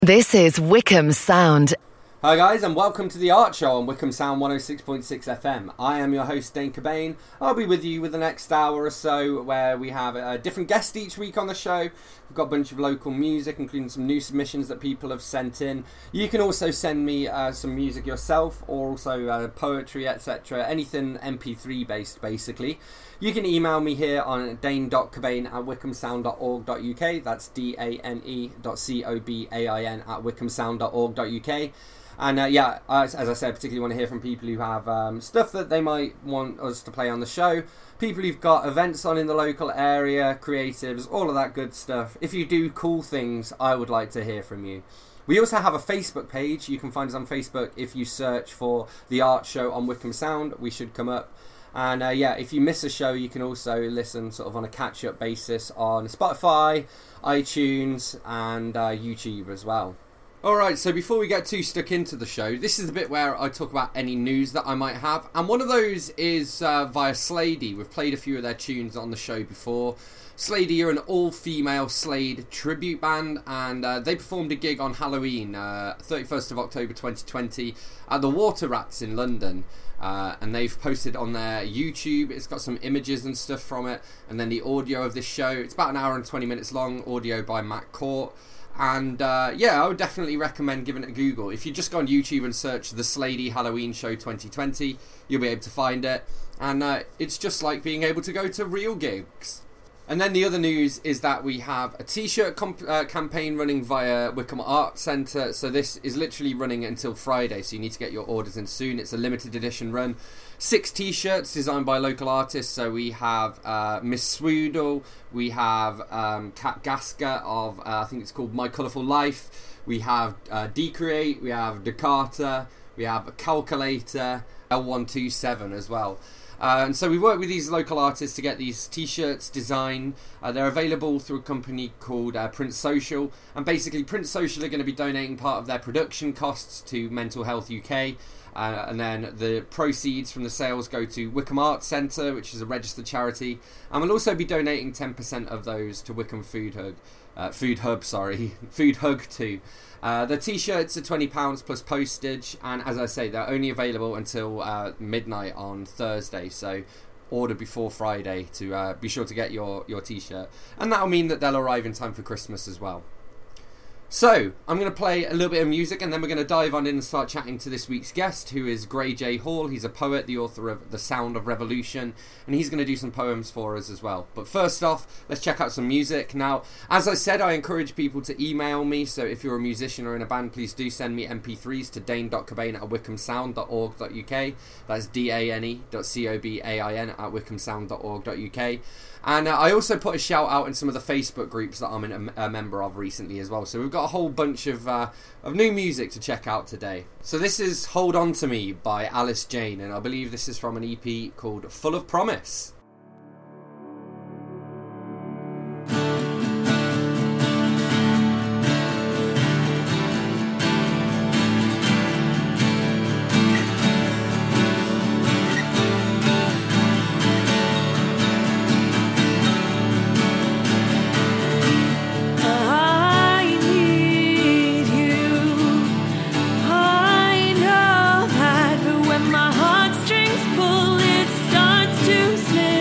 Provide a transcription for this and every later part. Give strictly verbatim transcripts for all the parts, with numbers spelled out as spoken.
This is Wickham Sound. Hi guys, and welcome to the Art Show on Wickham Sound one oh six point six F M. I am your host Dane Cobain. I'll be with you with the next hour or so, where we have a different guest each week on the show. We've got a bunch of local music, including some new submissions that people have sent in. You can also send me uh, some music yourself, or also uh, poetry, et cetera. Anything M P three based, basically. You can email me here on dane dot cobain at wickham sound dot org dot U K. That's D A N E dot C O B A I N at wickham sound dot org dot U K. And uh, yeah, as, as I said, particularly want to hear from people who have um, stuff that they might want us to play on the show. People who've got events on in the local area, creatives, all of that good stuff. If you do cool things, I would like to hear from you. We also have a Facebook page. You can find us on Facebook if you search for The Art Show on Wickham Sound. We should come up. And uh, yeah, if you miss a show, you can also listen sort of on a catch-up basis on Spotify, iTunes, and uh, YouTube as well. Alright, so before we get too stuck into the show, this is the bit where I talk about any news that I might have. And one of those is uh, via Slade. We've played a few of their tunes on the show before. Slade are an all-female Slade tribute band, and uh, they performed a gig on Halloween, uh, thirty-first of October twenty twenty, at the Water Rats in London. Uh, and they've posted on their YouTube. It's got some images and stuff from it, and then the audio of this show. It's about an hour and twenty minutes long, audio by Matt Court. And uh, yeah, I would definitely recommend giving it a Google. If you just go on YouTube and search The Slade Halloween Show twenty twenty, you'll be able to find it. And uh, it's just like being able to go to real gigs. And then the other news is that we have a t-shirt comp- uh, campaign running via Wickham Art Centre. So this is literally running until Friday, so you need to get your orders in soon. It's a limited edition run. Six t-shirts designed by local artists. So we have uh, Miss Swoodle, we have um, Kat Gaska of, uh, I think it's called My Colourful Life. We have uh, Decreate, we have Decata, we have a Calculator, L one two seven as well. Uh, and so we work with these local artists to get these t-shirts designed. Uh, they're available through a company called uh, Print Social. And basically Print Social are going to be donating part of their production costs to Mental Health U K. Uh, and then the proceeds from the sales go to Wickham Art Centre, which is a registered charity. And we'll also be donating ten percent of those to Wickham Food Hub. Uh, Food Hub, sorry. Food Hug too. Uh, the t-shirts are twenty pounds plus postage, and as I say, they're only available until uh, midnight on Thursday, so order before Friday to uh, be sure to get your, your t-shirt. And that'll mean that they'll arrive in time for Christmas as well. So, I'm going to play a little bit of music, and then we're going to dive on in and start chatting to this week's guest, who is Gray J. Hall. He's a poet, the author of The Sound of Revolution, and he's going to do some poems for us as well. But first off, let's check out some music. Now, as I said, I encourage people to email me, so if you're a musician or in a band, please do send me M P threes to dane dot cobain at wickham sound dot org dot U K. That's D A N E dot C O B A I N at wickham sound dot org dot U K. And uh, I also put a shout out in some of the Facebook groups that I'm in a, a member of recently as well. So we've got a whole bunch of uh, of new music to check out today. So this is Hold On To Me by Alice Jane, and I believe this is from an E P called Full of Promise. Heartstrings pull, it starts to slip.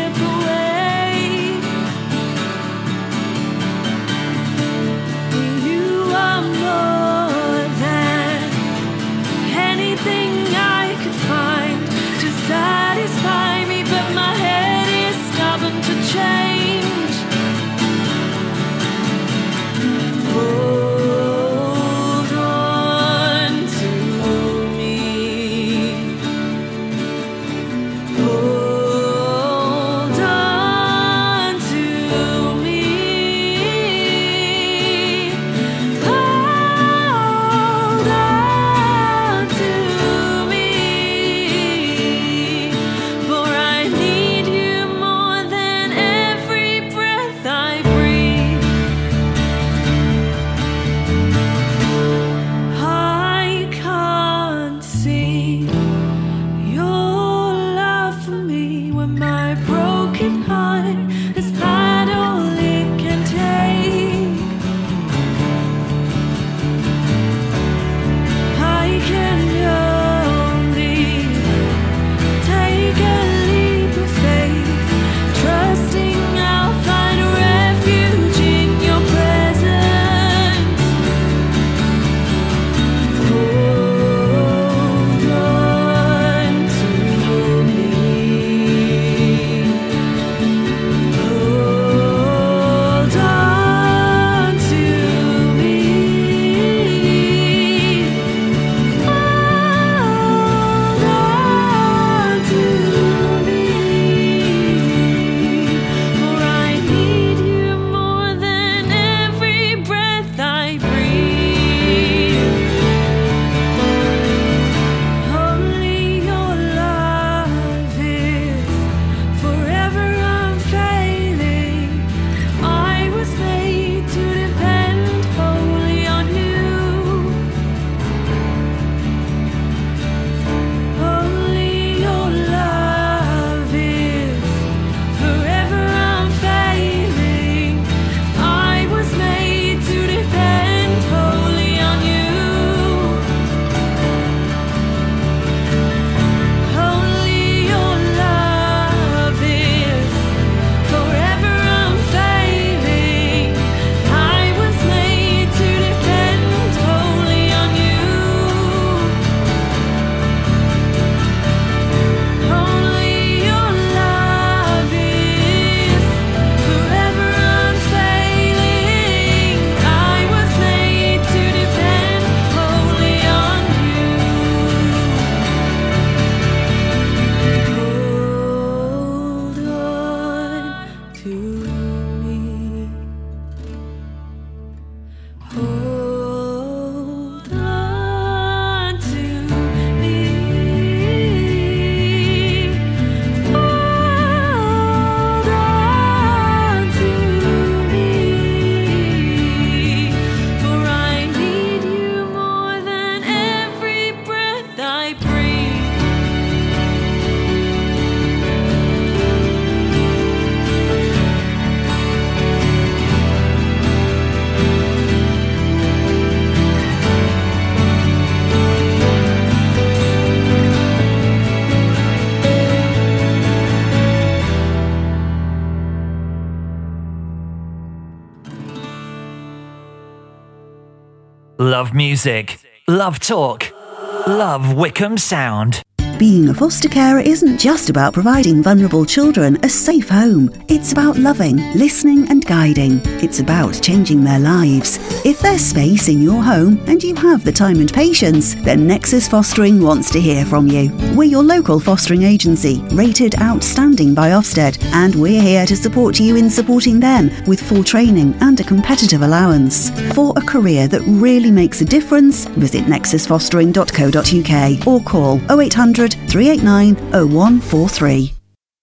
Love music, love talk, love Wickham Sound. Being a foster carer isn't just about providing vulnerable children a safe home. It's about loving, listening and guiding. It's about changing their lives. If there's space in your home and you have the time and patience, then Nexus Fostering wants to hear from you. We're your local fostering agency, rated outstanding by Ofsted, and we're here to support you in supporting them with full training and a competitive allowance. For a career that really makes a difference, visit nexus fostering dot co dot uk or call oh eight hundred, three eight nine, oh one four three.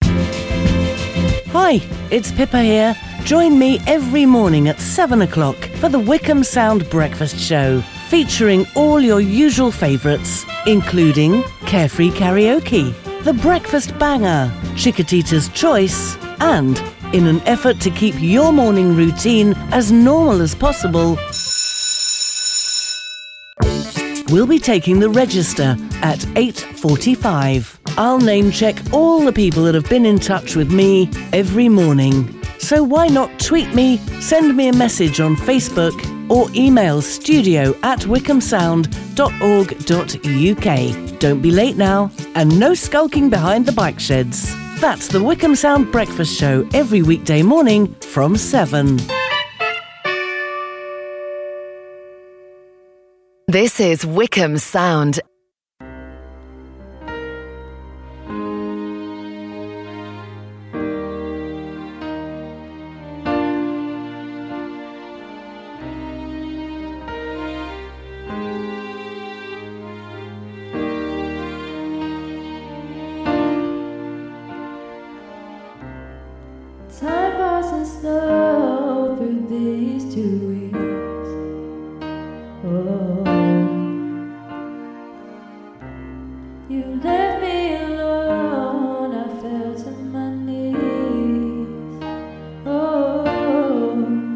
Hi, it's Pippa here. Join me every morning at seven o'clock for the Wickham Sound Breakfast Show, featuring all your usual favourites, including Carefree Karaoke, The Breakfast Banger, Chickatita's Choice, and in an effort to keep your morning routine as normal as possible, we'll be taking the register at eight forty-five. I'll name check all the people that have been in touch with me every morning. So why not tweet me, send me a message on Facebook, or email studio at wickham sound dot org dot uk. Don't be late now, and no skulking behind the bike sheds. That's the Wickham Sound Breakfast Show every weekday morning from seven. This is Wickham Sound. Time passes slow through these two weeks. Oh, you left me alone. I fell to my knees. Oh,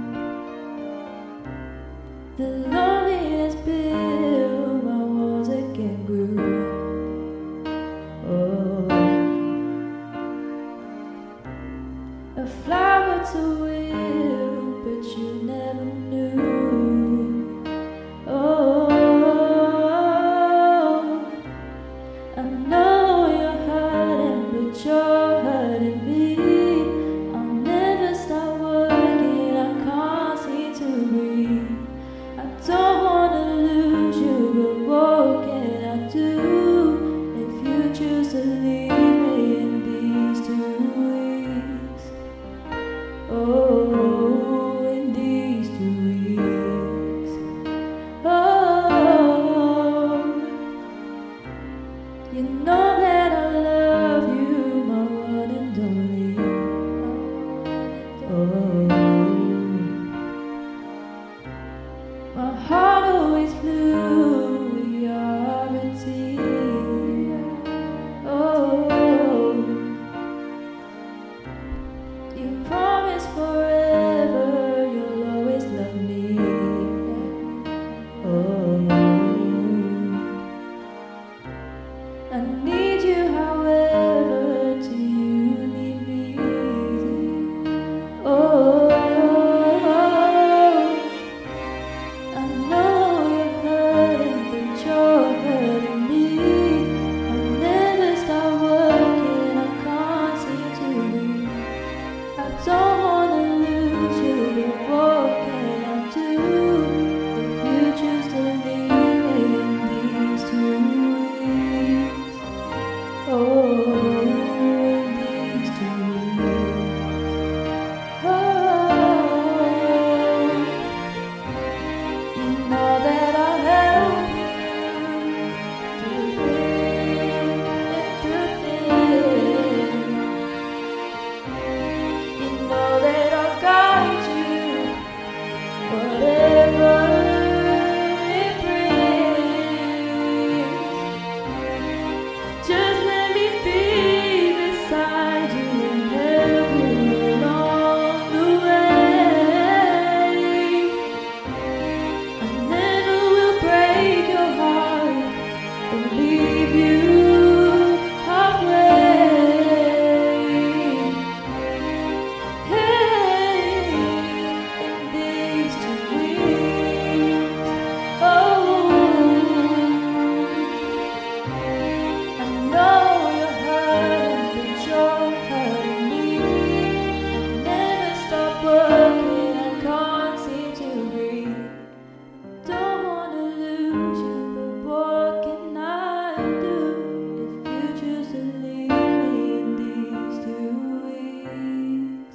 the loneliness built my walls again grew. Oh, a flower to wilt, but you never knew. Oh, I know you're hurting, but you're hurting me. I'll never stop working, I can't seem to breathe. I don't wanna lose you, but what can I do if you choose to leave me in these two weeks? Oh, in these two weeks. Oh, you know that I love you, my one and only. Oh, my heart always flew with your tear. Oh, you promise forever you'll always love me. Oh, I need you, however, do you need me? Oh, I know you're hurting, but you're hurting me. I'll never stop working, I can't seem to breathe. I don't wanna lose you, but what can I do if you choose to leave? you, but what can I do if you choose to leave me in these two weeks?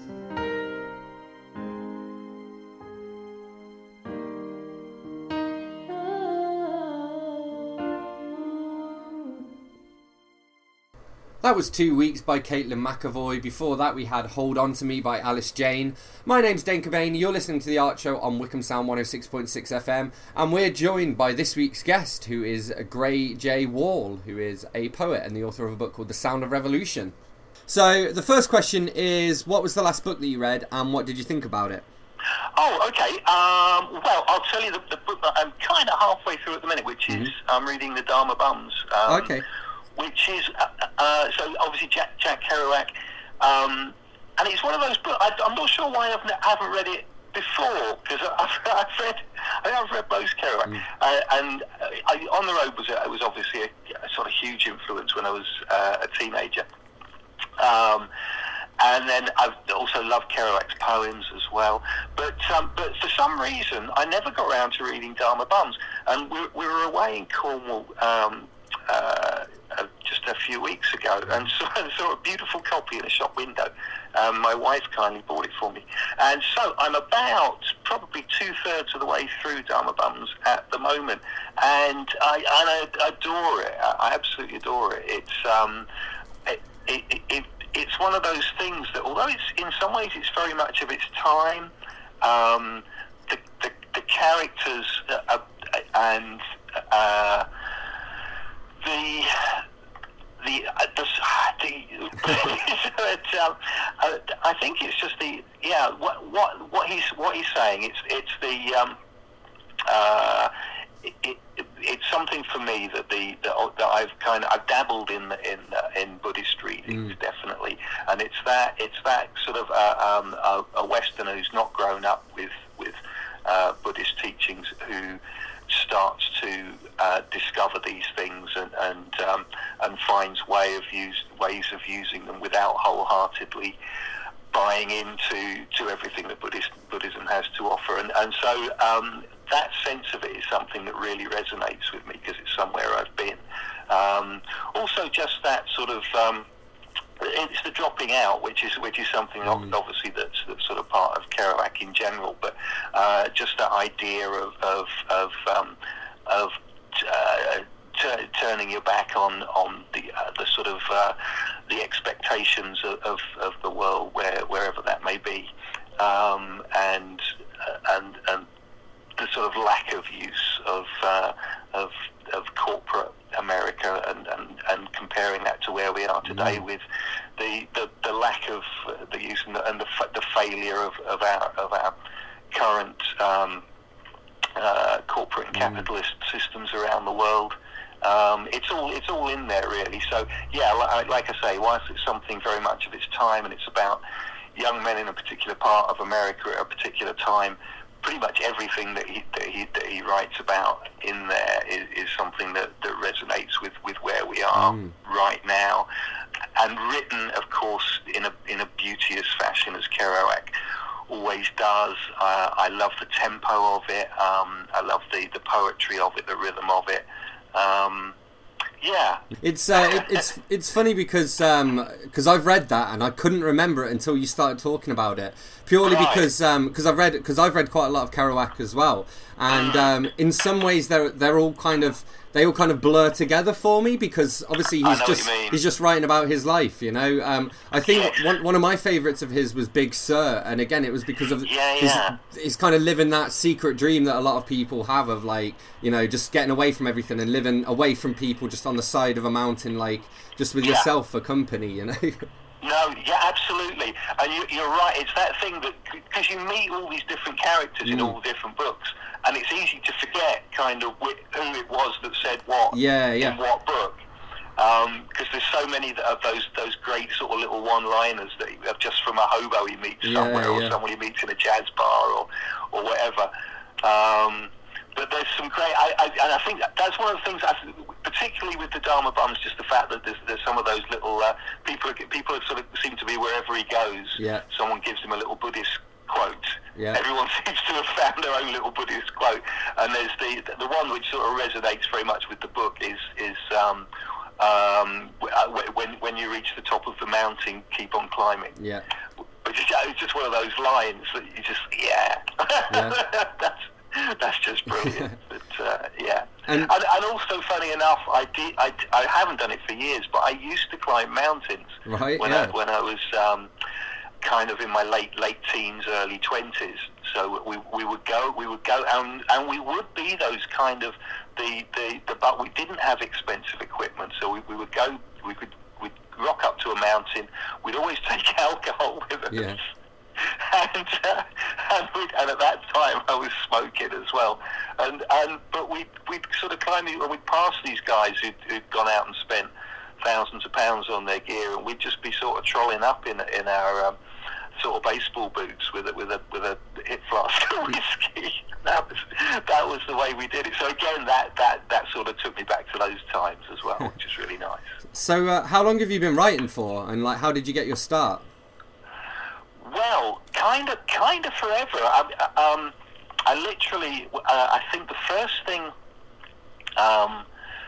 That was Two Weeks by Caitlin McAvoy. Before that, we had Hold On To Me by Alice Jane. My name's Dane Cobain. You're listening to The Art Show on Wickham Sound one oh six point six F M. And we're joined by this week's guest, who is Gray J. Wall, who is a poet and the author of a book called The Sound of Revolution. So, the first question is, what was the last book that you read, and what did you think about it? Oh, okay. Um, well, I'll tell you the, the book that I'm kind of halfway through at the minute, which is mm-hmm. I'm reading The Dharma Bums. Um, okay. Which is, uh, uh, so obviously Jack, Jack Kerouac, um, and it's one of those books, I, I'm not sure why I've, I haven't read it before, because I've, I've read, I think I've read most Kerouac, mm. uh, and I, On the Road was, a, was obviously a, a sort of huge influence when I was uh, a teenager. Um, and then I've also loved Kerouac's poems as well, but um, but for some reason I never got around to reading Dharma Bums, and we, we were away in Cornwall um, uh, uh, just a few weeks ago, and saw, saw a beautiful copy in a shop window. Um, my wife kindly bought it for me, and so I'm about probably two-thirds of the way through Dharma Bums at the moment, and I, and I adore it. I absolutely adore it. It's um, it, it, it, it's one of those things that, although it's in some ways it's very much of its time, um, the, the the characters uh, and uh, the the uh, the, the but, um, uh, I think it's just the yeah what what what he's what he's saying. It's it's the um, uh, it, it, it's something for me that the that, that I've kind of I've dabbled in in uh, in Buddhist readings mm. definitely, and it's that it's that sort of uh, um, a, a Westerner who's not grown up with with uh, Buddhist teachings who starts to uh, discover these things and and, um, and finds way of use ways of using them without wholeheartedly buying into to everything that Buddhist, Buddhism has to offer, and and so um, that sense of it is something that really resonates with me because it's somewhere I've been. Um, also, just that sort of um, it's the dropping out, which is which is something mm. obviously that's, that's sort of part of Kerouac in general, but uh, just that idea of of of, um, of uh, t- turning your back on on the uh, the sort of uh, the expectations of, of, of the world, where wherever that may be, um, and uh, and and the sort of lack of use of uh, of of corporate America, and, and, and comparing that to where we are today, mm. with the, the, the lack of uh, the use and the, and the, the failure of, of our of our current um, uh, corporate and capitalist mm. systems around the world. Um, it's all it's all in there really. So yeah, like, like I say, whilst it's something very much of its time, and it's about young men in a particular part of America at a particular time, pretty much everything that he that he, that he writes about in there is, is something that, that resonates with, with where we are mm. right now, and written, of course, in a in a beauteous fashion, as Kerouac always does. Uh, I love the tempo of it. Um, I love the, the poetry of it, the rhythm of it. Um, yeah, it's uh, it, it's it's funny because um, cause I've read that and I couldn't remember it until you started talking about it. Purely right. because um, cause I've read because I've read quite a lot of Kerouac as well, and um, in some ways they're they're all kind of they all kind of blur together for me, because obviously he's just he's just writing about his life, you know. Um, I think yes. one one of my favourites of his was Big Sur, and again it was because of yeah, his, yeah. he's kind of living that secret dream that a lot of people have of, like, you know, just getting away from everything and living away from people, just on the side of a mountain, like just with yeah. yourself for company, you know. No, yeah, absolutely, and you, you're right. It's that thing that, because you meet all these different characters mm. in all the different books, and it's easy to forget kind of wh- who it was that said what yeah, yeah. in what book, because um, there's so many that of those those great sort of little one-liners that you have just from a hobo he meets yeah, somewhere, or yeah. someone he meets in a jazz bar, or or whatever. Um, But there's some great, I, I, and I think that's one of the things, I, particularly with the Dharma Bums, just the fact that there's, there's some of those little uh, people. People sort of seem to be wherever he goes. Yeah. Someone gives him a little Buddhist quote. Yeah. Everyone seems to have found their own little Buddhist quote, and there's the the one which sort of resonates very much with the book is is um, um, when when you reach the top of the mountain, keep on climbing. Yeah. Which is it's just one of those lines that you just yeah. Yeah. that's that's just brilliant. But uh, yeah, and, and and also funny enough, I did I, I haven't done it for years, but I used to climb mountains right, when yeah. I when I was. Um, kind of in my late late teens, early twenties. So we we would go, we would go, and and we would be those kind of the the, the but we didn't have expensive equipment, so we, we would go, we could we'd rock up to a mountain. We'd always take alcohol with us, yeah. and uh, and, we'd, and at that time I was smoking as well. And and but we we'd sort of climb, and we'd pass these guys who'd, who'd gone out and spent thousands of pounds on their gear, and we'd just be sort of trolling up in in our um, sort of baseball boots with a with a with a hip flask of whiskey. That was that was the way we did it. So again, that that that sort of took me back to those times as well, which is really nice. So uh, how long have you been writing for, and like how did you get your start? Well, kind of kind of forever. I, um, I literally, uh, I think the first thing. Um,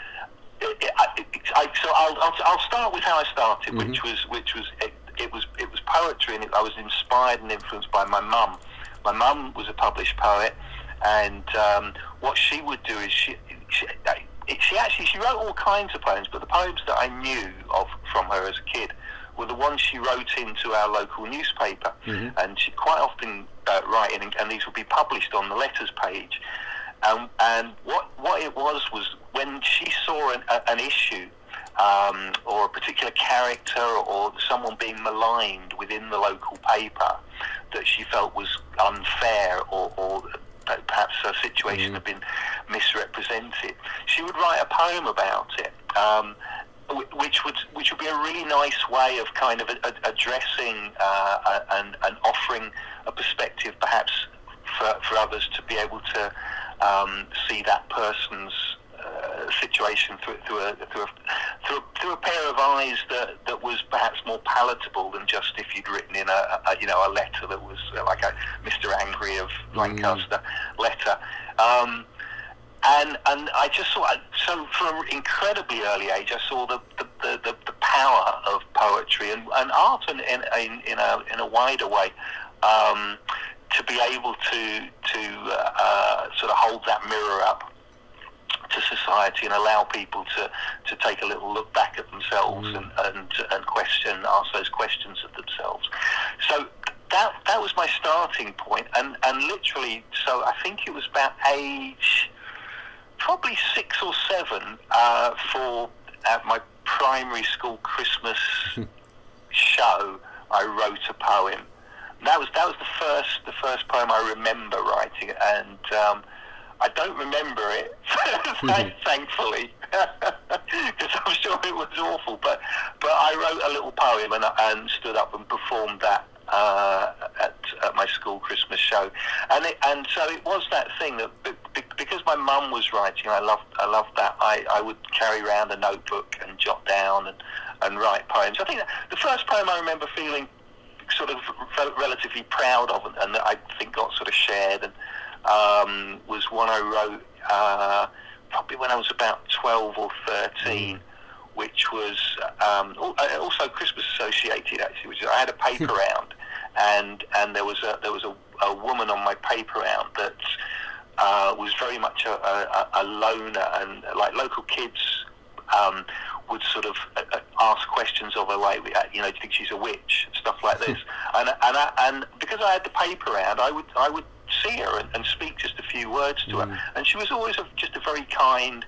It, it, it, I, so I'll, I'll I'll start with how I started, mm-hmm. which was which was it, it was it was poetry, and it, I was inspired and influenced by my mum. My mum was a published poet, and um, what she would do is she she, she actually she wrote all kinds of poems, but the poems that I knew of from her as a kid were the ones she wrote into our local newspaper, mm-hmm. and she'd quite often uh, write in, and these would be published on the letters page. Um, and what what it was was when she saw an, a, an issue um, or a particular character or someone being maligned within the local paper that she felt was unfair or, or that perhaps her situation mm. had been misrepresented, she would write a poem about it, um, which would which would be a really nice way of kind of a, a, addressing uh, and, and offering a perspective perhaps for, for others to be able to Um, see that person's uh, situation through, through, a, through, a, through, a, through a pair of eyes that, that was perhaps more palatable than just if you'd written in a, a you know a letter that was like a Mister Angry of Lancaster mm. letter. Um, and and I just saw so from an incredibly early age I saw the the, the, the power of poetry and, and art in, in in a in a wider way. Um, to be able to to uh, sort of hold that mirror up to society and allow people to, to take a little look back at themselves mm. and, and and question, ask those questions of themselves. So that that was my starting point, and, and literally, so I think it was about age probably six or seven uh, for at my primary school Christmas show, I wrote a poem. That was that was the first the first poem I remember writing, and um, I don't remember it, thankfully, because I'm sure it was awful. But but I wrote a little poem and, and stood up and performed that uh, at, at my school Christmas show, and it, and so it was that thing that because my mum was writing, I loved I loved that. I, I would carry around a notebook and jot down and, and write poems. I think that the first poem I remember feeling sort of relatively proud of, and that I think got sort of shared, and um, was one I wrote uh, probably when I was about twelve or thirteen, mm. which was um, also Christmas associated actually. Which I had a paper round, and and there was a there was a, a woman on my paper round that uh, was very much a, a, a loner, and like local kids. Um, would sort of uh, ask questions of her, like, you know, do you think she's a witch, stuff like this, and and I, and because I had the paper round, I would I would see her and, and speak just a few words to mm. her, and she was always a, just a very kind,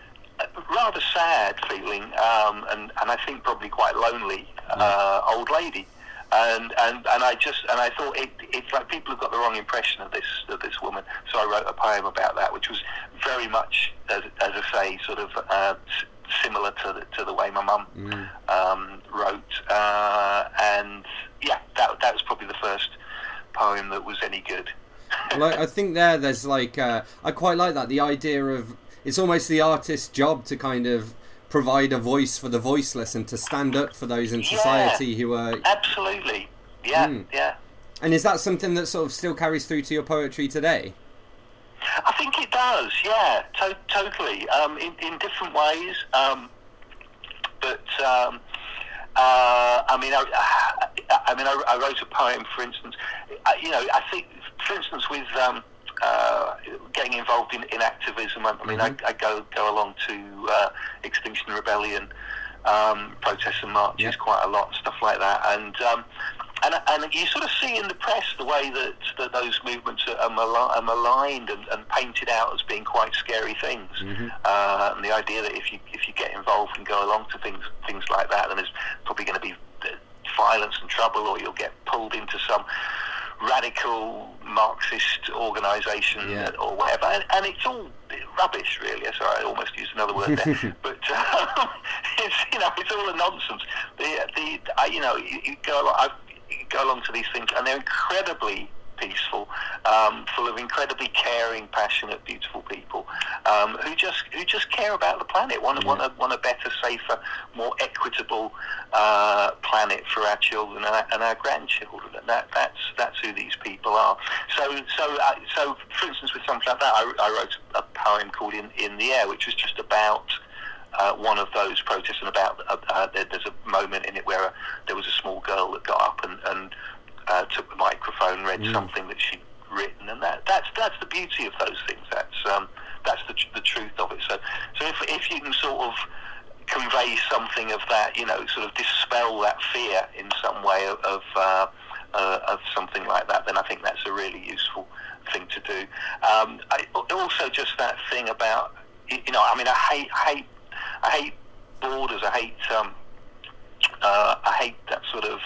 rather sad feeling, um, and and I think probably quite lonely uh, old lady, and and and I just and I thought it it's like people have got the wrong impression of this of this woman, so I wrote a poem about that, which was very much as, as I say, sort of. Uh, similar to the, to the way my mum mm. um, wrote, uh, and yeah, that that was probably the first poem that was any good. Well, I, I think there, there's like uh, I quite like that, the idea of it's almost the artist's job to kind of provide a voice for the voiceless and to stand up for those in society yeah, who are absolutely, yeah, mm. yeah. And is that something that sort of still carries through to your poetry today? I think it does, yeah, to- totally, um, in, in different ways. Um, but um, uh, I mean, I, I mean, I, I wrote a poem, for instance. I, you know, I think, for instance, with um, uh, getting involved in, in activism. I, I mean, mm-hmm. I, I go go along to uh, Extinction Rebellion um, protests and marches yeah. quite a lot and stuff like that, and. Um, And, and you sort of see in the press the way that, that those movements are, mal- are maligned and, and painted out as being quite scary things. Mm-hmm. Uh, and the idea that if you if you get involved and go along to things things like that, then there's probably going to be violence and trouble, or you'll get pulled into some radical Marxist organisation yeah. or whatever. And, and it's all rubbish, really. Sorry, I almost used another word there. But um, it's you know it's all a nonsense. The the I, you know you, you go along. I've, You go along to these things, and they're incredibly peaceful, um, full of incredibly caring, passionate, beautiful people um, who just who just care about the planet, want, yeah. want, a, want a better, safer, more equitable uh, planet for our children and our, and our grandchildren. And that, that's that's who these people are. So so uh, so for instance, with something like that, I, I wrote a poem called "In in the Air," which was just about. Uh, one of those protests, and about uh, uh, there, there's a moment in it where uh, there was a small girl that got up and, and uh, took the microphone, read mm. something that she'd written, and that, that's that's the beauty of those things. That's um, that's the the truth of it. So so if if you can sort of convey something of that, you know, sort of dispel that fear in some way of of, uh, uh, of something like that, then I think that's a really useful thing to do. Um, I, also, just that thing about you know, I mean, I hate hate. I hate borders. I hate um, uh, I hate that sort of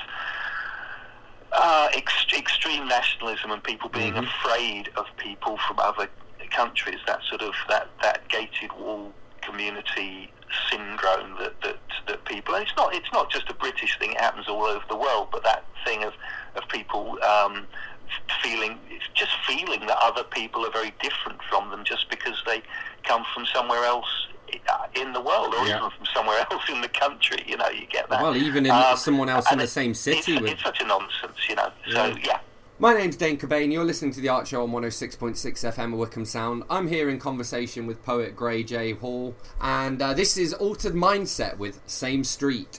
uh, ex- extreme nationalism and people being mm-hmm. afraid of people from other countries. That sort of that, that gated wall community syndrome that, that that people. And it's not it's not just a British thing. It happens all over the world. But that thing of of people. Um, feeling it's just feeling that other people are very different from them just because they come from somewhere else in the world, or yeah. even from somewhere else in the country. You know, you get that. Well, even in um, someone else in the same city. It's, with... it's such a nonsense, you know. So yeah. yeah. My name's Dane Cobain. You're listening to The Art Show on one oh six point six F M of Wickham Sound. I'm here in conversation with poet Gray J. Hall, and uh, this is Altered Mindset with Same Street.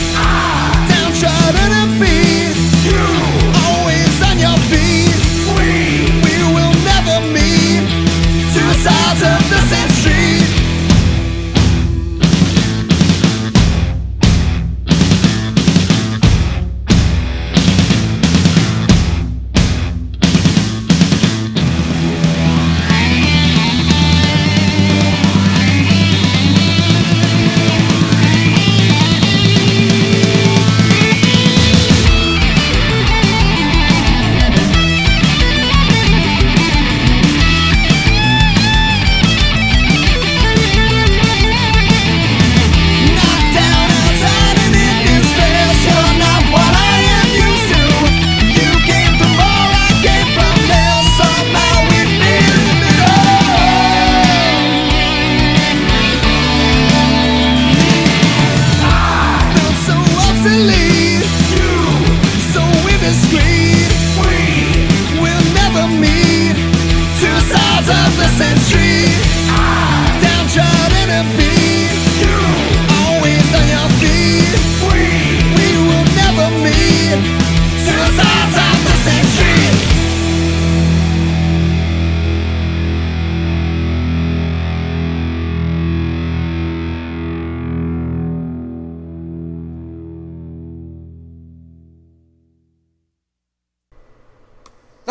Downtrodden and beat, always on your feet.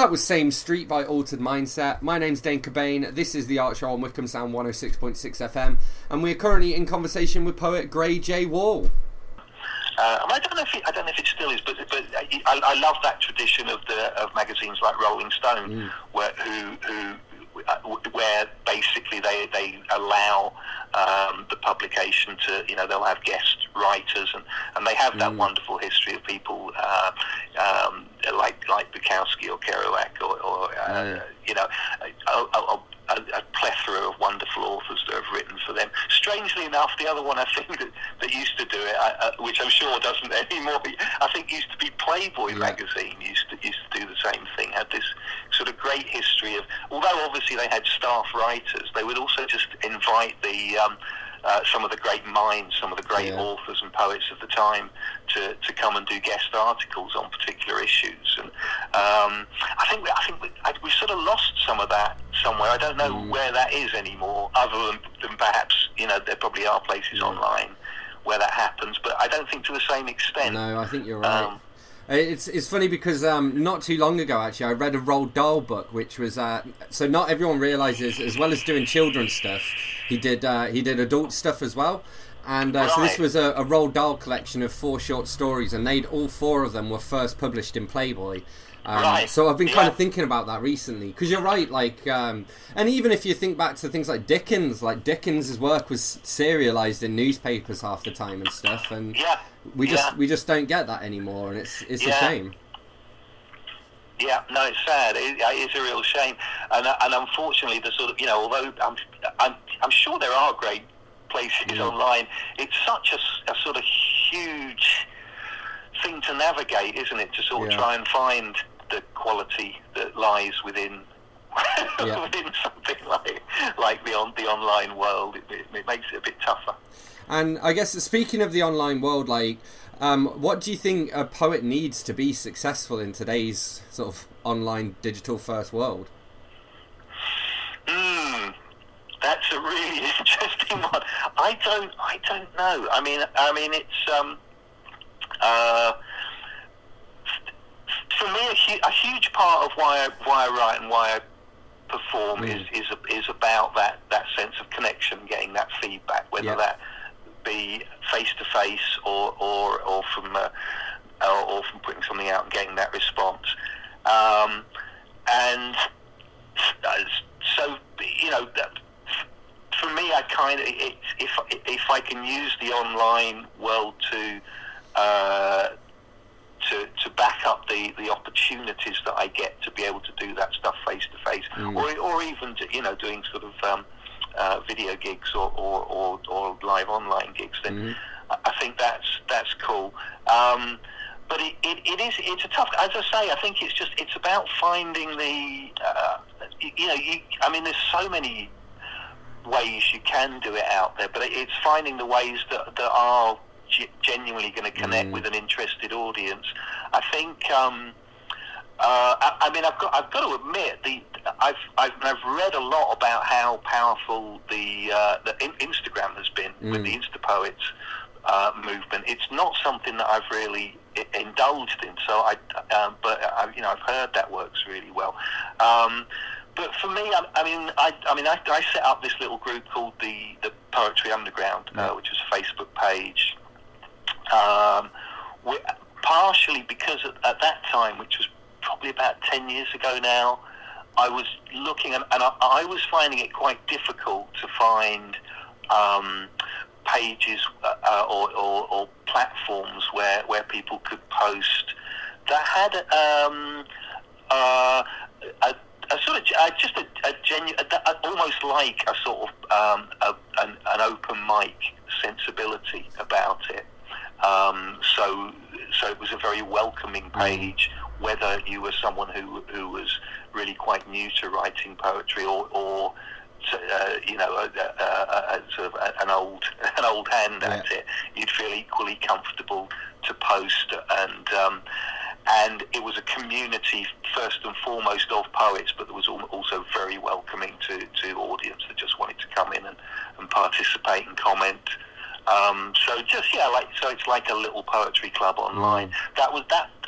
That was Same Street by Altered Mindset. My name's Dane Cobain. This is the Art Show on Wickham Sound one oh six point six F M, and we're currently in conversation with poet Gray J. Wall. Uh, I don't know if it, I don't know if it still is, but but I, I love that tradition of the of magazines like Rolling Stone, mm. where who who where basically they they allow um, the publication to, you know, they'll have guest writers, and, and they have that mm. wonderful history of people uh, um, like like Bukowski or Kerouac or, or uh, mm. you know a, a, a, a plethora of wonderful authors that have written for them. Strangely enough, the other one I think that, that used to do it, uh, which I'm sure doesn't anymore, I think used to be Playboy yeah. magazine. Used to used to do the same thing. Had this sort of great history of, although obviously they had staff writers, they would also just invite the um, uh, some of the great minds, some of the great yeah. authors and poets of the time to, to come and do guest articles on particular issues. And um, I think we, I think we, I, we sort of lost some of that somewhere. I don't know mm. where that is anymore, other than, than perhaps, you know, there probably are places yeah. online where that happens, but I don't think to the same extent. No, I think you're right. Um, It's it's funny because um, not too long ago, actually, I read a Roald Dahl book, which was uh, so not everyone realizes, as well as doing children's stuff, he did uh, he did adult stuff as well. And uh, right. so this was a, a Roald Dahl collection of four short stories, and they'd all four of them were first published in Playboy. Um, right. So I've been yeah. kind of thinking about that recently, because you're right, like, um, and even if you think back to things like Dickens, like Dickens's work was serialized in newspapers half the time and stuff, and yeah. we just yeah. we just don't get that anymore, and it's it's yeah. a shame. Yeah, no, it's sad. It, it's a real shame, and and unfortunately, the sort of, you know, although I'm I'm I'm sure there are great places yeah. online, it's such a, a sort of huge thing to navigate, isn't it? To sort of yeah. try and find the quality that lies within yeah. within something like like the on the online world. It, it, it makes it a bit tougher. And I guess, speaking of the online world, like, um, what do you think a poet needs to be successful in today's sort of online digital first world? Mm, that's a really interesting one. I don't I don't know. I mean I mean it's um uh for me, a, hu- a huge part of why I, why I write and why I perform mm. is is is about that, that sense of connection, getting that feedback, whether yeah. that be face to face or or or from uh, or, or from putting something out and getting that response. Um, and so, you know, that, for me, I kind of it, if if I can use the online world to uh, to to back up the, the opportunities that I get to be able to do that stuff face to face, or or even to, you know, doing sort of um, uh, video gigs or, or, or, or live online gigs, then mm. I think that's that's cool. Um, but it, it, it is it's a tough. As I say, I think it's just it's about finding the uh, you know you, I mean, there's so many ways you can do it out there, but it's finding the ways that that are genuinely going to connect mm. with an interested audience. I think. Um, uh, I, I mean, I've got I've got to admit, the I've I've, I've read a lot about how powerful the uh, the in- Instagram has been mm. with the Instapoets uh, movement. It's not something that I've really I- indulged in. So I, um, but I, you know, I've heard that works really well. Um, But for me, I, I mean, I, I mean, I, I set up this little group called the, the Poetry Underground, uh, which is a Facebook page. Um, we, partially because at, at that time, which was probably about ten years ago now, I was looking and, and I, I was finding it quite difficult to find um, pages uh, or, or, or platforms where, where people could post that had um, uh, a A sort of uh, just a, a genuine, almost like a sort of um, a, an, an open mic sensibility about it. Um, so, so it was a very welcoming page, whether you were someone who who was really quite new to writing poetry, or, or uh, you know, a, a, a, a sort of an old an old hand at yeah. it. You'd feel equally comfortable to post and. Um, And it was a community, first and foremost, of poets, but there was also very welcoming to, to audience that just wanted to come in and, and participate and comment. Um, so just, yeah, like so it's like a little poetry club online. Mm. That was that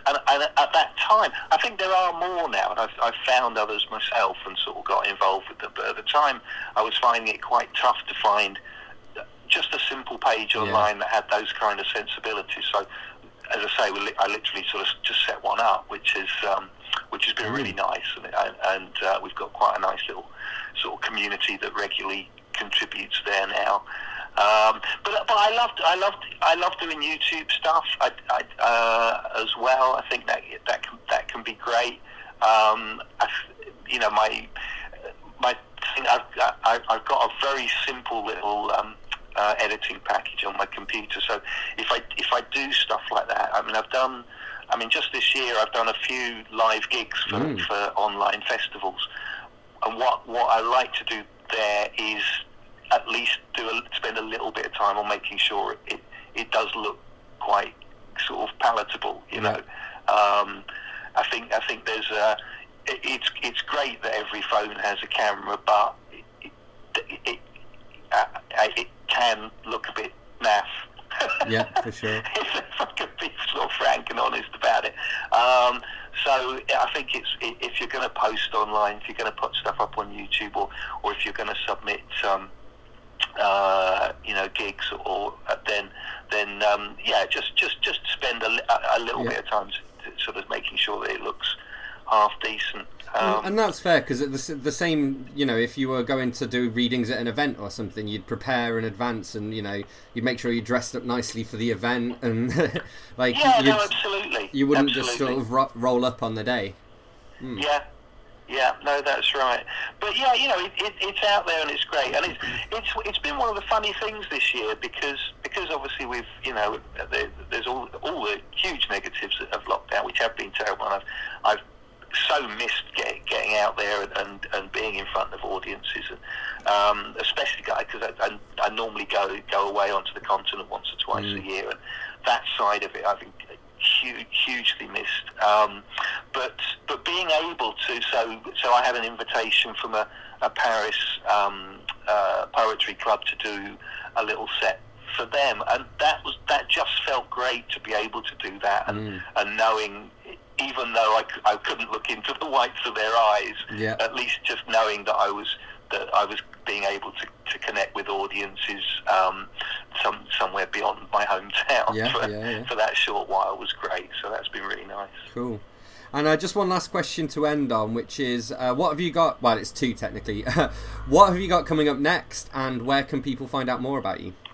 and, and at that time, I think there are more now, and I've, I've found others myself and sort of got involved with them. But at the time, I was finding it quite tough to find just a simple page online yeah. that had those kind of sensibilities. So, as I say, we li- I literally sort of just set one up, which is um, which has been mm. really nice, and, and uh, we've got quite a nice little sort of community that regularly contributes there now. Um, but but I loved I loved I love doing YouTube stuff I, I, uh, as well. I think that that can, that can be great. Um, I, you know my my thing, I've I, I've got a very simple little um, uh, editing package on my computer. So if I if I do stuff like that, I mean I've done. I mean just this year I've done a few live gigs for, mm. for online festivals, and what what I like to do there is at least do a, spend a little bit of time on making sure it it does look quite sort of palatable, you know. Um, I think I think there's a it, it's it's great that every phone has a camera, but it it, it, uh, it can look a bit naff. Yeah, for sure. if I could be sort of frank and honest about it. Um, so I think it's if you're going to post online, if you're going to put stuff up on YouTube, or or if you're going to submit um, uh, you know gigs, or uh, then then um, yeah, just just just spend a, a little yeah. bit of time to, to sort of making sure that it looks half decent. Um, and that's fair, because the, the same, you know, if you were going to do readings at an event or something, you'd prepare in advance, and you know, you'd make sure you dressed up nicely for the event, and like yeah, no, absolutely, you wouldn't absolutely. just sort of ro- roll up on the day. Mm. Yeah, yeah, no, that's right. But yeah, you know, it, it, it's out there and it's great, and it's it's it's been one of the funny things this year because because obviously we've you know there, there's all all the huge negatives of lockdown, which have been terrible. And I've I've so missed get, getting out there and, and being in front of audiences, and um, especially because I, I, I normally go go away onto the continent once or twice mm. a year, and that side of it I think huge, hugely missed. Um, but but being able to so so I had an invitation from a, a Paris um, uh, poetry club to do a little set for them, and that was that just felt great to be able to do that, and, mm. and knowing. Even though I, I couldn't look into the whites of their eyes, yeah. at least just knowing that I was that I was being able to, to connect with audiences um, some somewhere beyond my hometown yeah, for, yeah, yeah. for that short while was great. So that's been really nice. Cool. And uh, just one last question to end on, which is, uh, what have you got? Well, it's two technically. What have you got coming up next, and where can people find out more about you?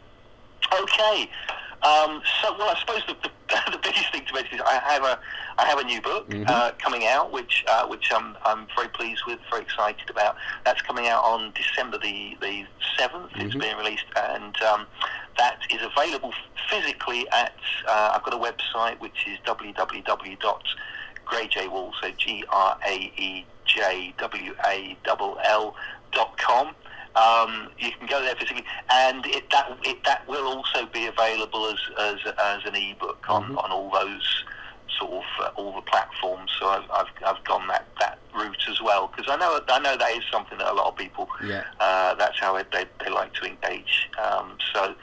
Okay. Um, so, well, I suppose the, the, the biggest thing to mention is I have a I have a new book mm-hmm. uh, coming out, which uh, which I'm I'm very pleased with, very excited about. That's coming out on December the the seventh. Mm-hmm. It's being released, and um, that is available physically at. Uh, I've got a website which is w w w dot graejwall, so G R A E J W A L L dot com. Um, you can go there physically, and it, that it, that will also be available as as, as an ebook on, mm-hmm. on all those sort of uh, all the platforms. So I've I've, I've gone that, that route as well, because I know I know that is something that a lot of people yeah. uh, that's how it, they they like to engage. Um, so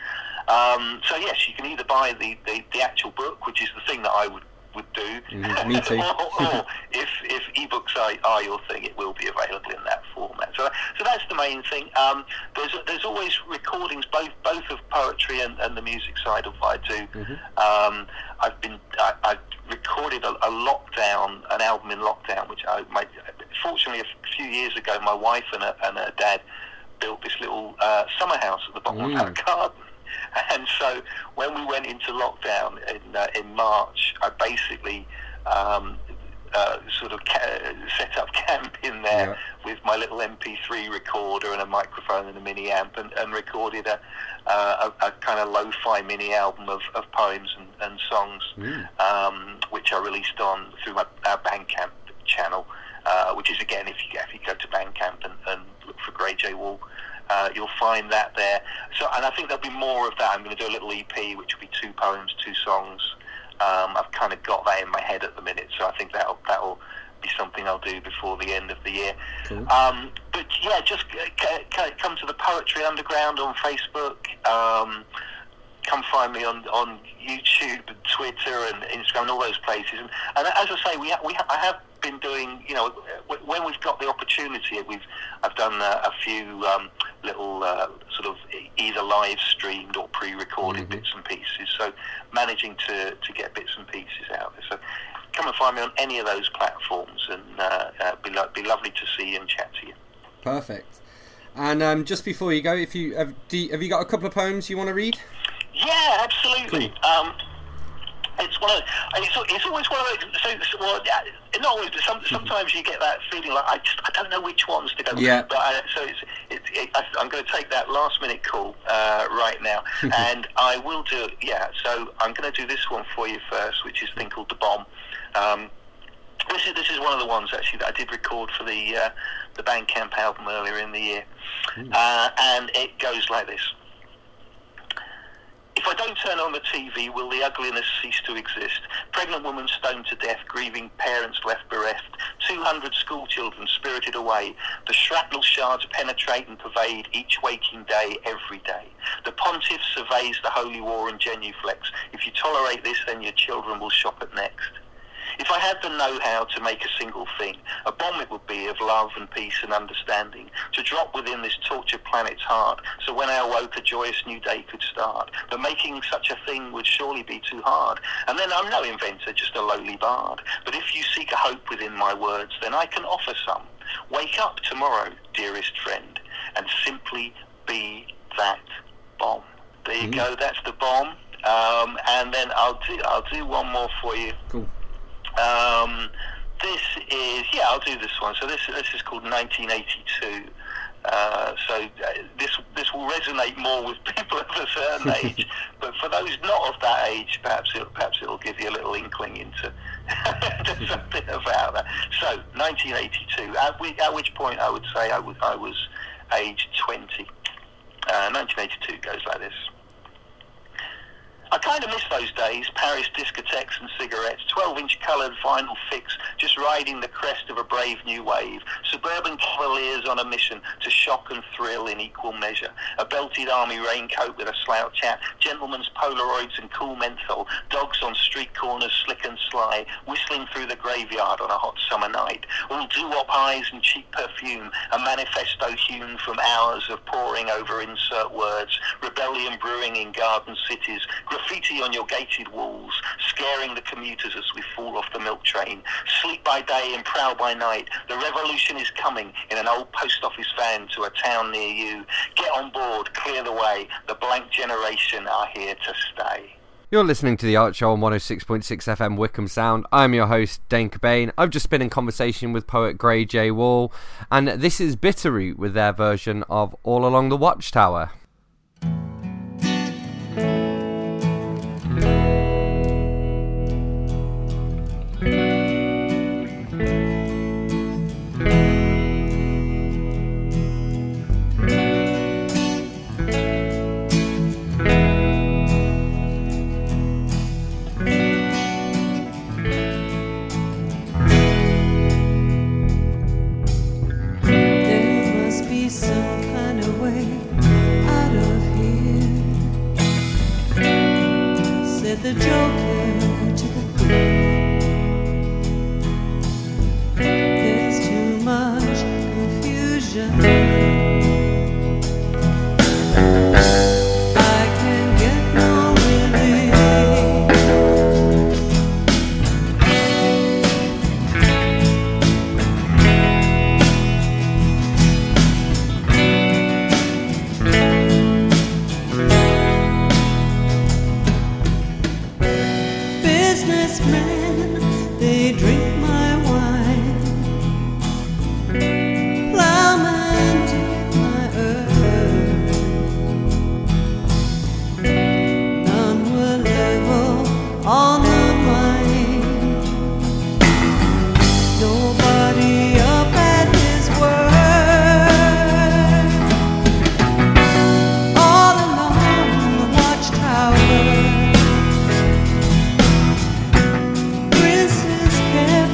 um, so yes, you can either buy the, the, the actual book, which is the thing that I would. would do mm, me too. or, or if if ebooks are, are your thing, it will be available in that format. So so that's the main thing. Um, there's there's always recordings, both both of poetry and, and the music side of what I do. Mm-hmm. Um, I've been I, I've recorded a, a lockdown, an album in lockdown, which I my fortunately a few years ago, my wife and her, and her dad built this little uh, summer house at the bottom mm. of our garden. And so when we went into lockdown in uh, in March, I basically um, uh, sort of ca- set up camp in there yeah. with my little M P three recorder and a microphone and a mini amp, and, and recorded a, uh, a, a kind of lo-fi mini album of, of poems and, and songs, mm. um, which I released on through my our Bandcamp channel, uh, which is again if you if you go to Bandcamp and, and look for graejwall. Uh, you'll find that there. So, and I think there'll be more of that. I'm going to do a little E P, which will be two poems, two songs. Um, I've kind of got that in my head at the minute, so I think that'll that'll be something I'll do before the end of the year. Cool. Um, but yeah, just c- c- come to the Poetry Underground on Facebook. Um, come find me on, on YouTube and Twitter and Instagram and all those places. And, and as I say, we ha- we ha- I have been doing, you know, w- when we've got the opportunity, we've I've done uh, a few um, little uh, sort of either live streamed or pre-recorded mm-hmm. bits and pieces. So managing to, to get bits and pieces out there. So come and find me on any of those platforms, and uh, uh, be lo- be lovely to see you and chat to you. Perfect. And um, just before you go, if you have, do you, have you got a couple of poems you want to read? Yeah, absolutely. Cool. Um, it's one of it's, it's always one of those. So, so well, not always, but some, sometimes you get that feeling like I just I don't know which ones to go. Yeah. But I, so it's it, it, I, I'm going to take that last minute call uh, right now, and I will do it. Yeah. So I'm going to do this one for you first, which is a thing called The Bomb. Um, This is this is one of the ones actually that I did record for the uh, the Bandcamp album earlier in the year, uh, and it goes like this. If I don't turn on the T V, will the ugliness cease to exist? Pregnant woman stoned to death, grieving parents left bereft, two hundred school children spirited away. The shrapnel shards penetrate and pervade each waking day, every day. The pontiff surveys the holy war and genuflex. If you tolerate this, then your children will shop at Next. If I had the know-how to make a single thing, a bomb it would be of love and peace and understanding, to drop within this tortured planet's heart, so when I awoke a joyous new day could start. But making such a thing would surely be too hard, and then I'm no inventor, just a lowly bard. But if you seek a hope within my words, then I can offer some. Wake up tomorrow, dearest friend, and simply be that bomb. There you mm. go, that's The Bomb. Um, and then I'll do, I'll do one more for you. Cool. Um, this is, yeah, I'll do this one. So this this is called nineteen eighty-two. Uh, so uh, this this will resonate more with people of a certain age, but for those not of that age, perhaps it perhaps it'll give you a little inkling into, into something about that. So nineteen eighty-two, at which, at which point I would say I was I was age twenty. Uh, nineteen eighty-two goes like this. I kind of miss those days, Paris discotheques and cigarettes, twelve-inch coloured vinyl fix, just riding the crest of a brave new wave, suburban cavaliers on a mission to shock and thrill in equal measure, a belted army raincoat with a slouch hat, gentlemen's Polaroids and cool menthol, dogs on street corners slick and sly, whistling through the graveyard on a hot summer night, all doo-wop eyes and cheap perfume, a manifesto hewn from hours of poring over insert words, rebellion brewing in garden cities, graffiti on your gated walls, scaring the commuters as we fall off the milk train. Sleep by day and prowl by night. The revolution is coming in an old post office van to a town near you. Get on board, clear the way. The blank generation are here to stay. You're listening to The Art Show on one oh six point six F M Wickham Sound. I'm your host, Dane Cobain. I've just been in conversation with poet Gray J. Wall, and this is Bitterroot with their version of All Along the Watchtower. The Joker to the thief. There's too much confusion. I can get no businessmen, they drink my wine. Plowmen dig my earth. None were level on the vine. Nobody up at his work. All along the watchtower. Kept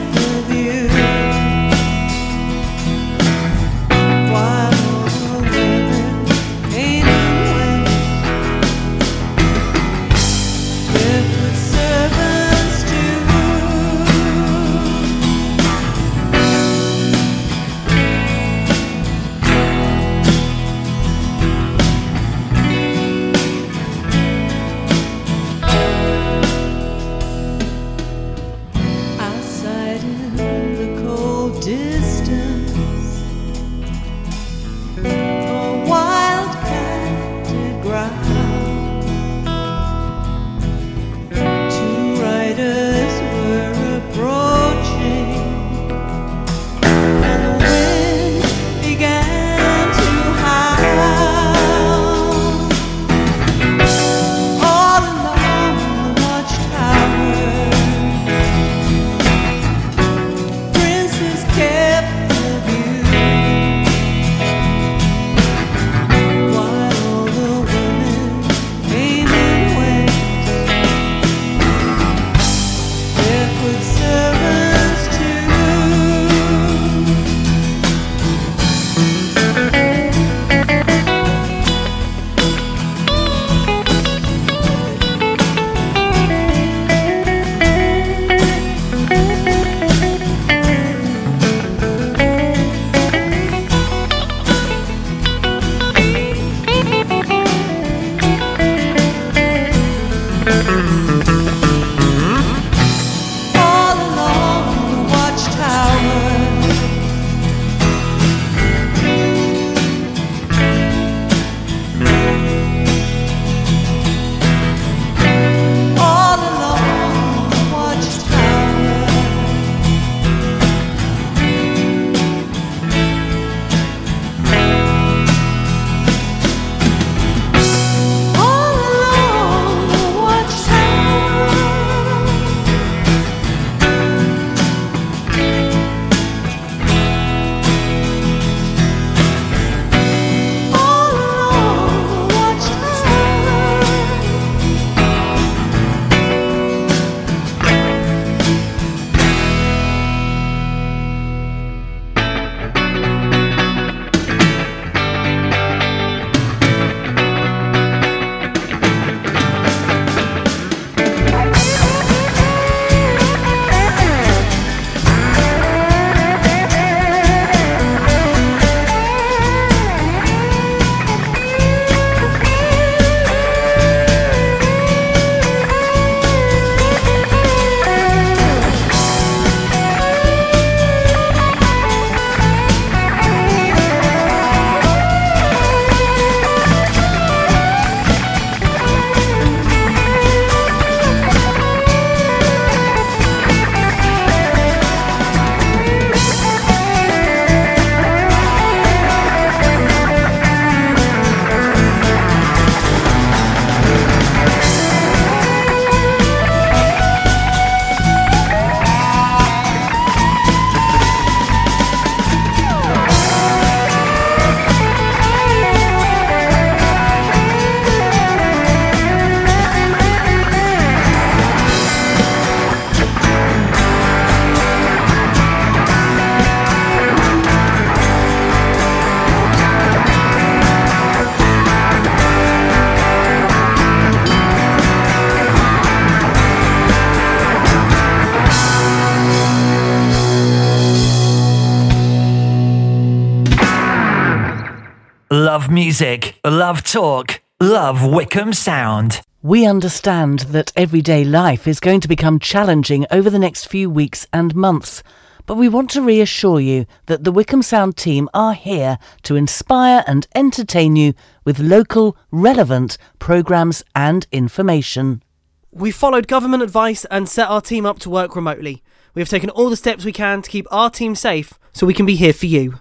Love music, love talk, love Wickham Sound. We understand that everyday life is going to become challenging over the next few weeks and months, but we want to reassure you that the Wickham Sound team are here to inspire and entertain you with local, relevant programmes and information. We followed government advice and set our team up to work remotely. We have taken all the steps we can to keep our team safe so we can be here for you.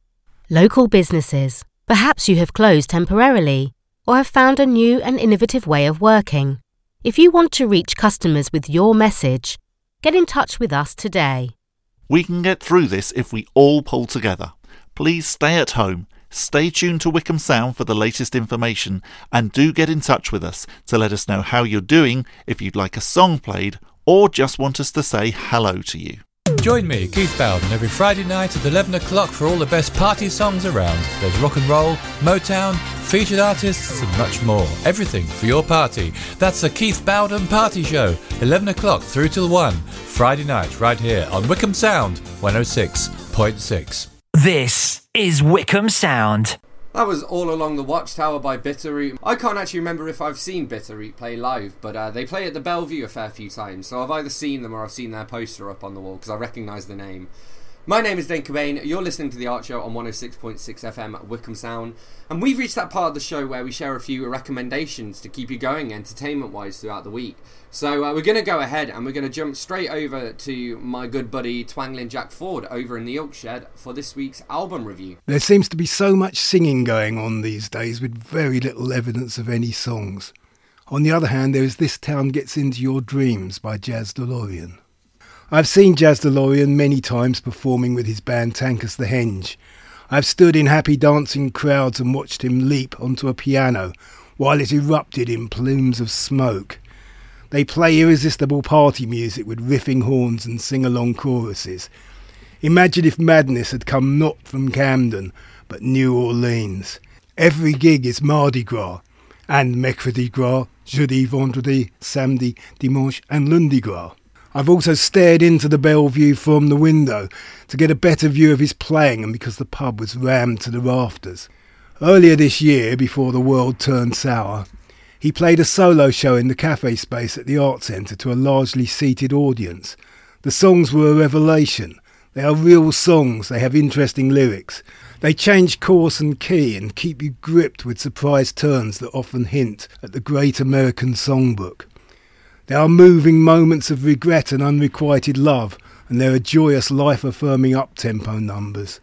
Local businesses. Perhaps you have closed temporarily or have found a new and innovative way of working. If you want to reach customers with your message, get in touch with us today. We can get through this if we all pull together. Please stay at home, stay tuned to Wickham Sound for the latest information, and do get in touch with us to let us know how you're doing, if you'd like a song played, or just want us to say hello to you. Join me, Keith Bowden, every Friday night at eleven o'clock for all the best party songs around. There's rock and roll, Motown, featured artists and much more. Everything for your party. That's the Keith Bowden Party Show, eleven o'clock through till one, Friday night right here on Wickham Sound one oh six point six. This is Wickham Sound. That was All Along the Watchtower by Bitterroot. I can't actually remember if I've seen Bitterroot play live, but uh, they play at the Bellevue a fair few times, so I've either seen them or I've seen their poster up on the wall because I recognise the name. My name is Dane Cobain, you're listening to The Art Show on one oh six point six F M at Wickham Sound, and we've reached that part of the show where we share a few recommendations to keep you going entertainment-wise throughout the week. So uh, we're going to go ahead and we're going to jump straight over to my good buddy Twangling Jack Ford over in the Oak Shed for this week's album review. There seems to be so much singing going on these days with very little evidence of any songs. On the other hand, there is This Town Gets Into Your Dreams by Jazz DeLorean. I've seen Jazz DeLorean many times performing with his band Tankus the Henge. I've stood in happy dancing crowds and watched him leap onto a piano while it erupted in plumes of smoke. They play irresistible party music with riffing horns and sing-along choruses. Imagine if madness had come not from Camden, but New Orleans. Every gig is Mardi Gras, and Mercredi Gras, Jeudi, Vendredi, Samedi, Dimanche and Lundi Gras. I've also stared into the Bellevue from the window to get a better view of his playing, and because the pub was rammed to the rafters. Earlier this year, before the world turned sour, he played a solo show in the cafe space at the Art Centre to a largely seated audience. The songs were a revelation. They are real songs, they have interesting lyrics. They change course and key and keep you gripped with surprise turns that often hint at the great American songbook. There are moving moments of regret and unrequited love, and there are joyous, life-affirming up-tempo numbers.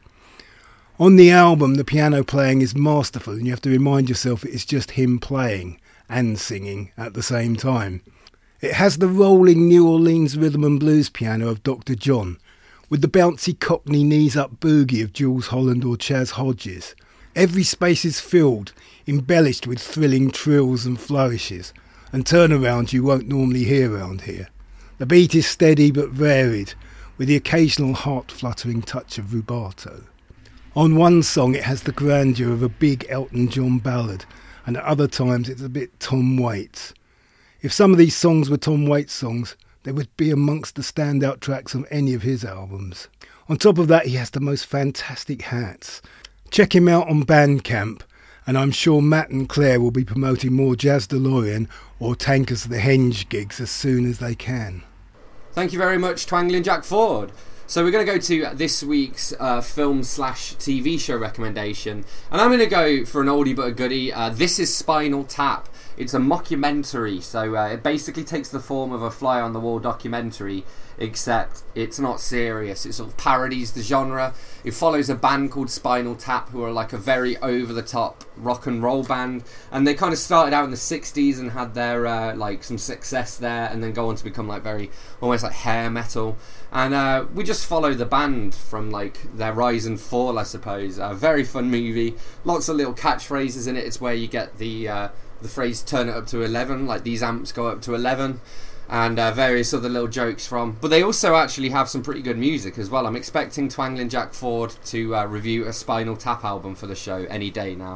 On the album, the piano playing is masterful, and you have to remind yourself it is just him playing and singing at the same time. It has the rolling New Orleans rhythm and blues piano of Doctor John, with the bouncy Cockney knees-up boogie of Jules Holland or Chas Hodges. Every space is filled, embellished with thrilling trills and flourishes, and turnarounds you won't normally hear around here. The beat is steady but varied, with the occasional heart-fluttering touch of rubato. On one song it has the grandeur of a big Elton John ballad, and at other times it's a bit Tom Waits. If some of these songs were Tom Waits songs, they would be amongst the standout tracks of any of his albums. On top of that, he has the most fantastic hats. Check him out on Bandcamp, and I'm sure Matt and Claire will be promoting more Jazz DeLorean or Tankus the Henge gigs as soon as they can. Thank you very much, Twangling Jack Ford. So we're going to go to this week's uh, film slash T V show recommendation, and I'm going to go for an oldie but a goodie. Uh, this is Spinal Tap. It's a mockumentary, so uh, it basically takes the form of a fly-on-the-wall documentary, except it's not serious. It sort of parodies the genre. It follows a band called Spinal Tap, who are like a very over-the-top rock and roll band, and they kind of started out in the sixties and had their uh, like some success there, and then go on to become like very almost like hair metal. And uh, we just follow the band from like their rise and fall, I suppose. A very fun movie, lots of little catchphrases in it. It's where you get the uh, the phrase "turn it up to eleven," like these amps go up to eleven, and uh, various other little jokes from. But they also actually have some pretty good music as well. I'm expecting Twangling Jack Ford to uh, review a Spinal Tap album for the show any day now.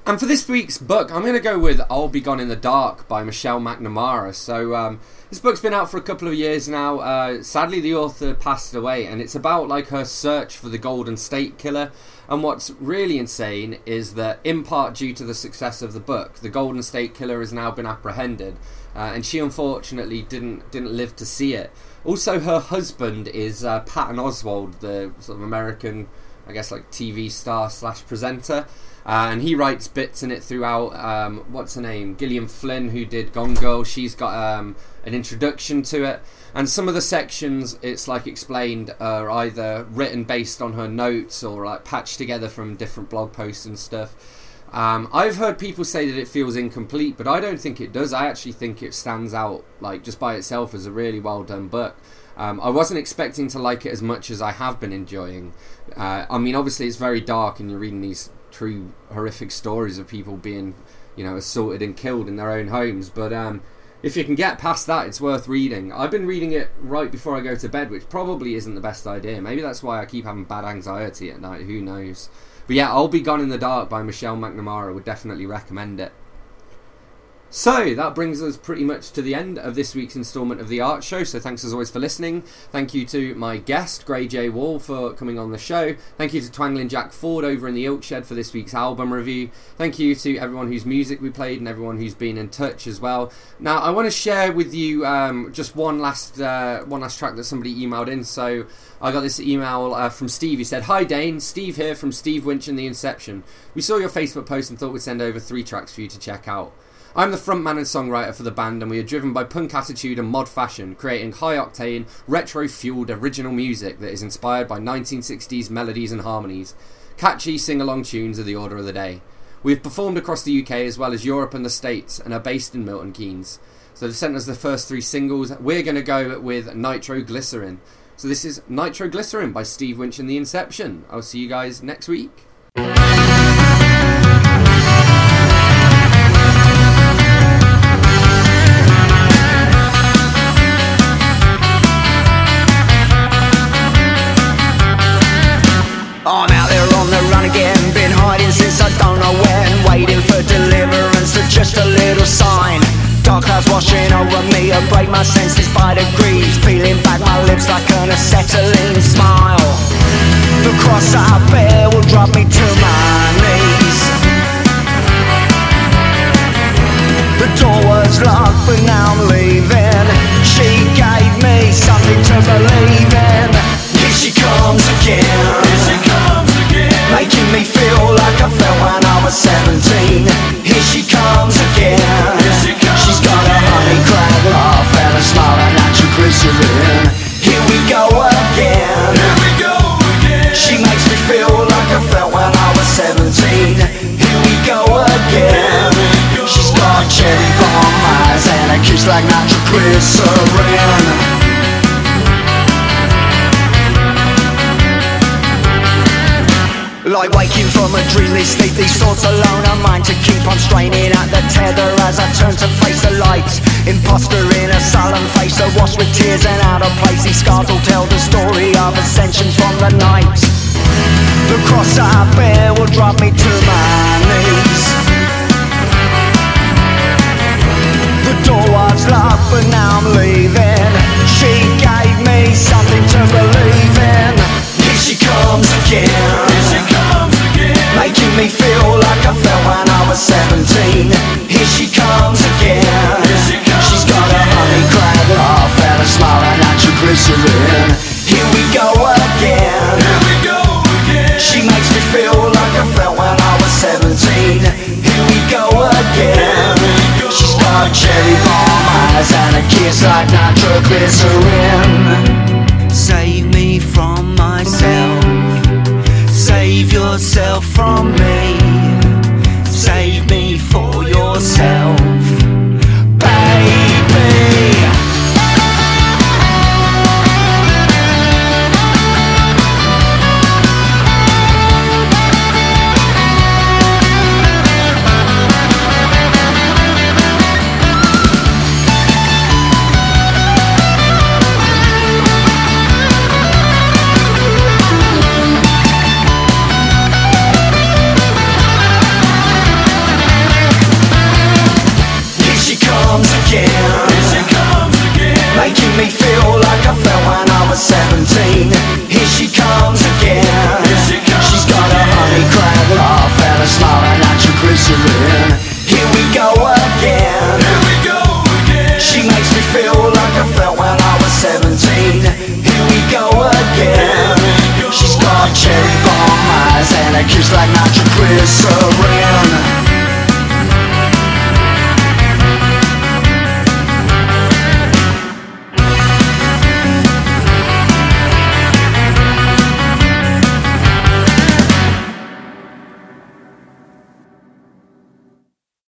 And for this week's book, I'm going to go with I'll Be Gone in the Dark by Michelle McNamara. So um, this book's been out for a couple of years now. Uh, sadly, the author passed away, and it's about like her search for the Golden State Killer. And what's really insane is that, in part due to the success of the book, the Golden State Killer has now been apprehended, uh, and she unfortunately didn't didn't live to see it. Also, her husband is uh, Patton Oswalt, the sort of American, I guess, like T V star slash presenter. Uh, and he writes bits in it throughout. Um, what's her name? Gillian Flynn, who did Gone Girl. She's got um, an introduction to it. And some of the sections, it's like explained, are either written based on her notes or like patched together from different blog posts and stuff. Um, I've heard people say that it feels incomplete, but I don't think it does. I actually think it stands out like just by itself as a really well done book. Um, I wasn't expecting to like it as much as I have been enjoying. Uh, I mean, obviously it's very dark and you're reading these true horrific stories of people being, you know, assaulted and killed in their own homes, but um, if you can get past that, it's worth reading. I've been reading it right before I go to bed, which probably isn't the best idea. Maybe that's why I keep having bad anxiety at night, who knows. But yeah, I'll Be Gone in the Dark by Michelle McNamara, would definitely recommend it. So, that brings us pretty much to the end of this week's instalment of The Art Show, so thanks as always for listening. Thank you to my guest, Gray J. Wall, for coming on the show. Thank you to Twangling Jack Ford over in the Ilk Shed for this week's album review. Thank you to everyone whose music we played and everyone who's been in touch as well. Now, I want to share with you um, just one last uh, one last track that somebody emailed in. So, I got this email uh, from Steve. He said, "Hi Dane, Steve here from Steve Winch and the Inception. We saw your Facebook post and thought we'd send over three tracks for you to check out. I'm the frontman and songwriter for the band, and we are driven by punk attitude and mod fashion, creating high-octane, retro-fueled original music that is inspired by nineteen sixties melodies and harmonies. Catchy sing-along tunes are the order of the day. We have performed across the U K as well as Europe and the States, and are based in Milton Keynes. So they've sent us the first three singles. We're going to go with Nitroglycerin. So this is Nitroglycerin by Steve Winch and the Inception. I'll see you guys next week." I'm out there on the run again, been hiding since I don't know when, waiting for deliverance or just a little sign. Dark clouds washing over me, I break my senses by degrees, peeling back my lips like an acetylene smile. The cross I bear will drop me to my knees. The door was locked but now I'm leaving. She gave me something to believe in. Here she comes again. Here she comes again. Making me feel like I felt when I was seventeen. Here she comes again. Here she comes She's got again. A honey crab laugh and a smile and nitroglycerin. Here we go again. Here we go again. She makes me feel like I felt when I was seventeen. Here we go again. We go She's got again. Cherry bomb eyes and a kiss like nitroglycerin. Like waking from a dreamless sleep, these thoughts alone are mine to keep. I'm straining at the tether as I turn to face the light. Imposter in a sullen face, awash with tears and out of place. These scars will tell the story of ascension from the night. The cross I bear will drop me to my knees. The door was locked but now I'm leaving. She gave me something to believe in. Here she comes again. Here she comes again. Making me feel like I felt when I was seventeen. Here she comes again. Here she comes She's got again. A honey crab laugh and a smile and nitroglycerin. Here we go again. Here we go again. She makes me feel like I felt when I was seventeen. Here we go again. We go She's got cherry bomb eyes and a kiss like nitroglycerin. Save me from myself. Save yourself from me. Save me for yourself, baby. cherry bomb eyes and a kiss like nitroglycerin.